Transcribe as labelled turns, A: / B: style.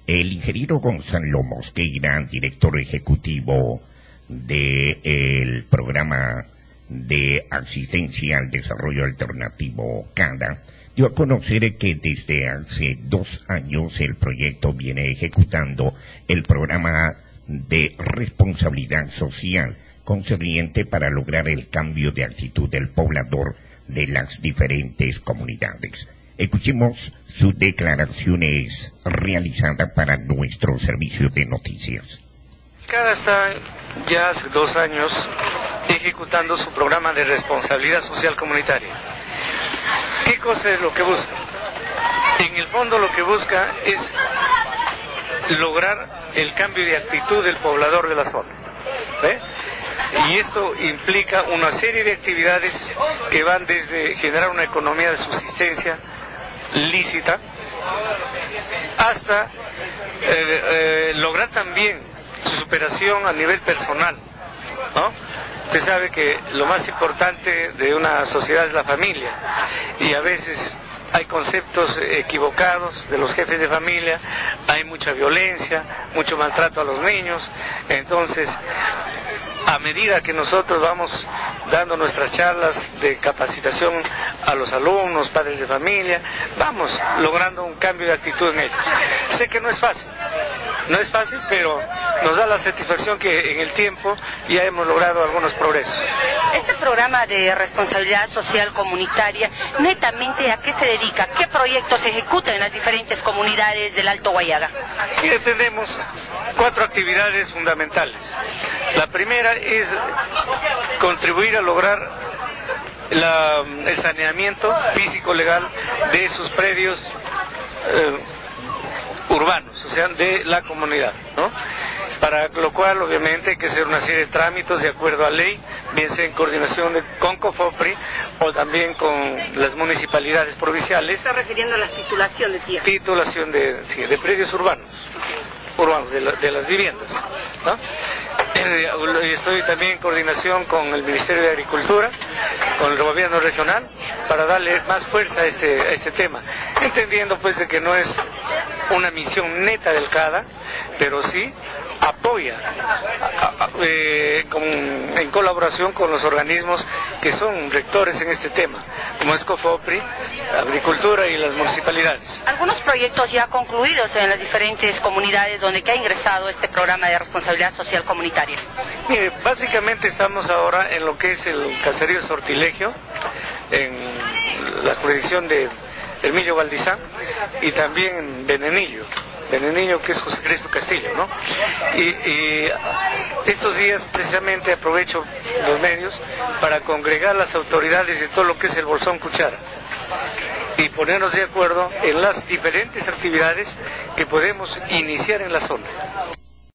A: El ingeniero Gonzalo Mosqueira, director ejecutivo del programa de asistencia al desarrollo alternativo CADA, dio a conocer que desde hace 2 años el proyecto viene ejecutando el programa de responsabilidad social concerniente para lograr el cambio de actitud del poblador de las diferentes comunidades. Escuchemos sus declaraciones realizadas para nuestro servicio de noticias.
B: CADA está ya hace 2 años ejecutando su programa de responsabilidad social comunitaria. ¿Qué cosa es lo que busca? En el fondo lo que busca es lograr el cambio de actitud del poblador de la zona. ¿Ve? Y esto implica una serie de actividades que van desde generar una economía de subsistencia lícita hasta lograr también su superación a nivel personal, ¿no? Usted sabe que lo más importante de una sociedad es la familia, y a veces hay conceptos equivocados de los jefes de familia, hay mucha violencia, mucho maltrato a los niños. Entonces, a medida que nosotros vamos dando nuestras charlas de capacitación a los alumnos, padres de familia, vamos logrando un cambio de actitud en ellos. Sé que no es fácil, pero nos da la satisfacción que en el tiempo ya hemos logrado algunos progresos.
C: Este programa de responsabilidad social comunitaria, netamente, ¿a qué se dedica? ¿Qué proyectos se ejecutan en las diferentes comunidades del Alto Guayaga?
B: Aquí tenemos 4 actividades fundamentales. La primera es contribuir a lograr el saneamiento físico-legal de sus predios urbanos, o sea, de la comunidad, ¿no? Para lo cual, obviamente, hay que hacer una serie de trámites de acuerdo a ley, bien sea en coordinación con COFOPRI o también con las municipalidades provinciales.
C: ¿Está refiriendo a la titulación de tierra?
B: Titulación de predios urbanos, de las viviendas, ¿no? Estoy también en coordinación con el Ministerio de Agricultura, con el gobierno regional, para darle más fuerza a este tema, entendiendo pues de que no es una misión neta del CADA, pero sí apoya en colaboración con los organismos que son rectores en este tema, como es COFOPRI, Agricultura y las municipalidades.
C: Algunos proyectos ya concluidos en las diferentes comunidades donde ha ingresado este programa de responsabilidad social comunitaria.
B: Mire, básicamente estamos ahora en lo que es el caserío Sortilegio, en la jurisdicción de Emilio Valdizán, y también en Venenillo, que es José Cristo Castillo, ¿no? Y estos días precisamente aprovecho los medios para congregar las autoridades de todo lo que es el Bolsón Cuchara y ponernos de acuerdo en las diferentes actividades que podemos iniciar en la zona.